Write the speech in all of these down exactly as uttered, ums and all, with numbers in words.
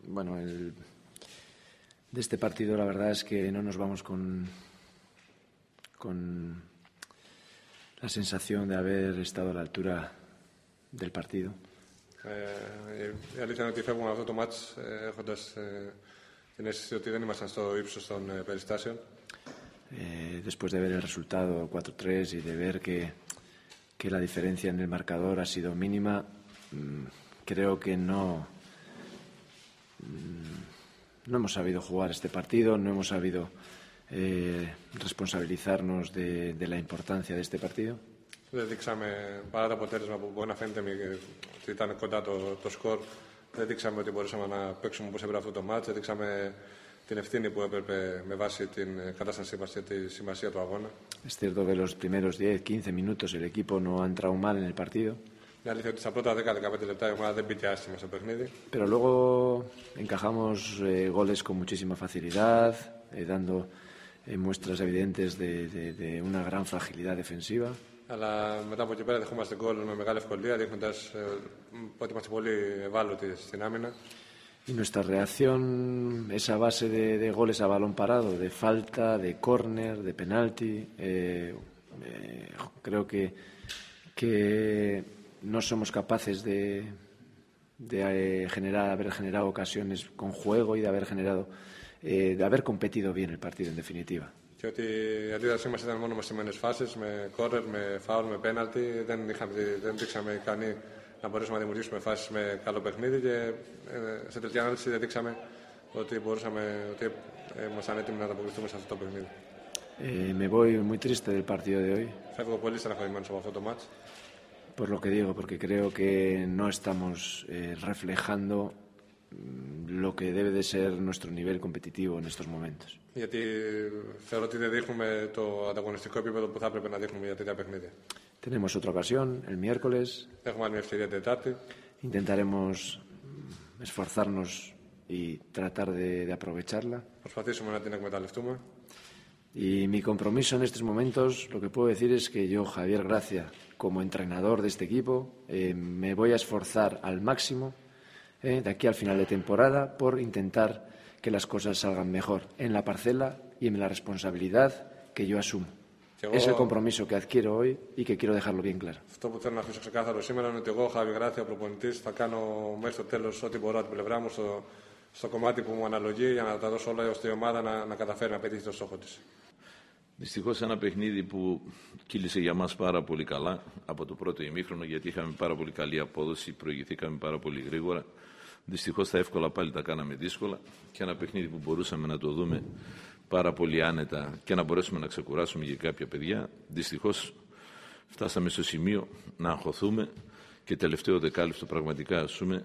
bueno, el, de este partido la verdad es que no nos vamos con, con la sensación de haber estado a la altura del partido. Ε, η αλήθεια είναι ότι φεύγουμε αυτό το μάτς ε, έχοντας ε, την αίσθηση ότι δεν ήμασταν στο ύψος των ε, περιστάσεων. Eh, después de ver el resultado cuatro tres y de ver que, que la diferencia en el marcador ha sido mínima, mmm, creo que no, mmm, no hemos sabido jugar este partido, no hemos sabido eh, responsabilizarnos de, de la importancia de este partido. Δεν δείξαμε, παρά το αποτέλεσμα που μπορεί να φαίνεται ότι ήταν κοντά το, το σκορ, δεν δείξαμε ότι μπορούσαμε να παίξουμε όπως έπρεπε αυτό το μάτς, δεν δείξαμε την ευθύνη που έπρεπε με βάση την κατάστασή μας και τη σημασία του αγώνα. Es cierto que los primeros diez quince minutos el equipo no ha entrado mal en el partido. Η αλήθεια ότι στα πρώτα δέκα δεκαπέντε λεπτά η ομάδα δεν μπήκε άσχημα στο παιχνίδι. Pero luego encajamos eh, goles con muchísima facilidad, eh, dando eh, muestras evidentes de, de, de una gran fragilidad defensiva. Αλλά μετά από εκεί πέρα δεχόμαστε γκολ με μεγάλη ευκολία, δείχνοντας ε, ότι είμαστε πολύ ευάλωτοι στην άμυνα. Y nuestra reacción es a base de, de goles a balón parado, de falta, de córner, de penalti. Eh, eh, creo que, que no somos capaces de, de eh, generar, haber generado ocasiones con juego y de haber generado, eh, de haber competido bien el partido en definitiva. Και ότι η αντίδρασή μας ήταν μόνο με σημαίνες φάσεις, με κόρνερ, με φάουλ, με πέναλτι. Δεν, είχαμε, δεν δείξαμε ικανοί να μπορέσουμε να δημιουργήσουμε φάσεις με καλό παιχνίδι και ε, σε τελική ανάλυση δεν δείξαμε ότι μπορούσαμε, ότι ήμασταν έτοιμοι να ανταποκριθούμε σε αυτό το παιχνίδι. Eh, me voy muy triste del partido de hoy. Φεύγω πολύ στεναχωρημένος από αυτό το μάτς. Por lo que digo, porque creo que no estamos eh, reflejando lo que debe de ser nuestro nivel competitivo en estos momentos. Γιατί θεωρώ ότι δεν δείχνουμε το ανταγωνιστικό επίπεδο που θα έπρεπε να δείχνουμε για τέτοια παιχνίδια. Tenemos otra ocasión el miércoles. Έχουμε άλλη μια ευκαιρία Τετάρτη. Intentaremos esforzarnos y tratar de, de aprovecharla. Προσπαθήσουμε να την εκμεταλλευτούμε. Y mi compromiso en estos momentos, lo que puedo decir es que yo, Javier Gracia, como entrenador de este equipo, eh, me voy a esforzar al máximo eh, de aquí al final de temporada por intentar que las cosas salgan mejor en la parcela y en la responsabilidad que yo asumo. Εγώ... Es el compromiso que adquiero hoy y que quiero dejarlo bien claro. Αυτό που θέλω να αφήσω ξεκάθαρο σήμερα είναι ότι εγώ, Χάβη Γράθια, ο προπονητής, θα κάνω μέχρι στο τέλος ό,τι μπορώ από την πλευρά μου στο, στο κομμάτι που μου αναλογεί για να τα δώσω όλα ώστε η ομάδα να, να καταφέρει να πετύχει το στόχο της. Δυστυχώς ένα παιχνίδι που κύλησε για μας πάρα πολύ καλά από το πρώτο ημίχρονο, γιατί είχαμε πάρα πολύ καλή απόδοση, προηγηθήκαμε πάρα πολύ γρήγορα. Δυστυχώς τα εύκολα πάλι τα κάναμε δύσκολα και ένα παιχνίδι που μπορούσαμε να το δούμε πάρα πολύ άνετα και να μπορέσουμε να ξεκουράσουμε για κάποια παιδιά. Δυστυχώς φτάσαμε στο σημείο να αγχωθούμε και τελευταίο δεκάλεπτο πραγματικά ασούμε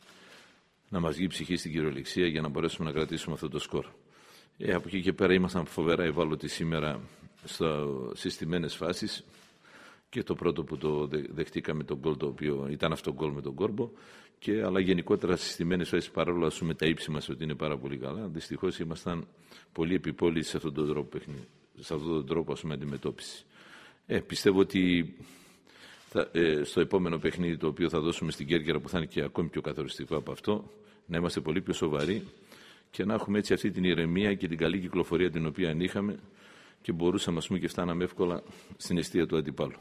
να μας βγει ψυχή στην κυριολεξία για να μπορέσουμε να κρατήσουμε αυτό το σκορ. Ε, από εκεί και πέρα ήμασταν φοβερά ευάλωτοι σήμερα στις στιμένες φάσεις και το πρώτο που το δεχτήκαμε το γκολ το οποίο ήταν αυτό το γκολ με τον Κόρμπο και, αλλά γενικότερα στις στιμένες φάσεις παρόλο ασούμε τα ύψη μας ότι είναι πάρα πολύ καλά, δυστυχώς ήμασταν πολύ επιπόλοι σε αυτόν τον τρόπο, σε αυτόν τον τρόπο ασούμε, αντιμετώπιση. Ε, πιστεύω ότι θα, ε, στο επόμενο παιχνίδι το οποίο θα δώσουμε στην Κέρκυρα που θα είναι και ακόμη πιο καθοριστικό από αυτό, να είμαστε πολύ πιο σοβαροί και να έχουμε έτσι αυτή την ηρεμία και την καλή κυκλοφορία την οποία είχαμε και μπορούσαμε ας πούμε, και φτάναμε εύκολα στην εστία του αντιπάλου.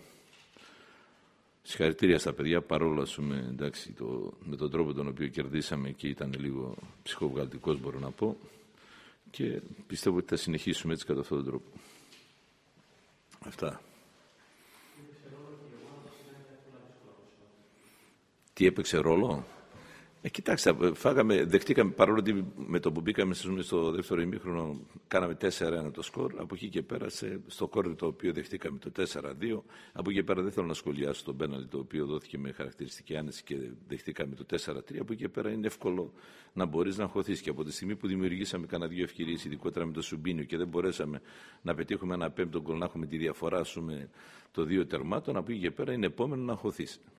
Συγχαρητήρια στα παιδιά, παρόλο ας πούμε, εντάξει, το, με τον τρόπο τον οποίο κερδίσαμε και ήταν λίγο ψυχοβγαλτικός μπορώ να πω και πιστεύω ότι θα συνεχίσουμε έτσι κατά αυτόν τον τρόπο. Αυτά. Τι έπαιξε ρόλο? Ε, κοιτάξτε, φάγαμε, δεχτήκαμε, παρόλο ότι με το που μπήκαμε στο δεύτερο ημίχρονο κάναμε τέσσερα ένα το σκορ, από εκεί και πέρα σε, στο κόρνερ το οποίο δεχτήκαμε το τέσσερα δύο, από εκεί και πέρα δεν θέλω να σχολιάσω τον πέναλτι το οποίο δόθηκε με χαρακτηριστική άνεση και δεχτήκαμε το τέσσερα τρία, από εκεί και πέρα είναι εύκολο να μπορείς να αγχωθείς και από τη στιγμή που δημιουργήσαμε κανένα δύο ευκαιρίες, ειδικότερα με το Σουμπίνιο και δεν μπορέσαμε να πετύχουμε ένα πέμπτο γκολ, να έχουμε τη διαφορά σου με το δύο τερμάτων, από εκεί και πέρα είναι επόμενο να αγχωθείς.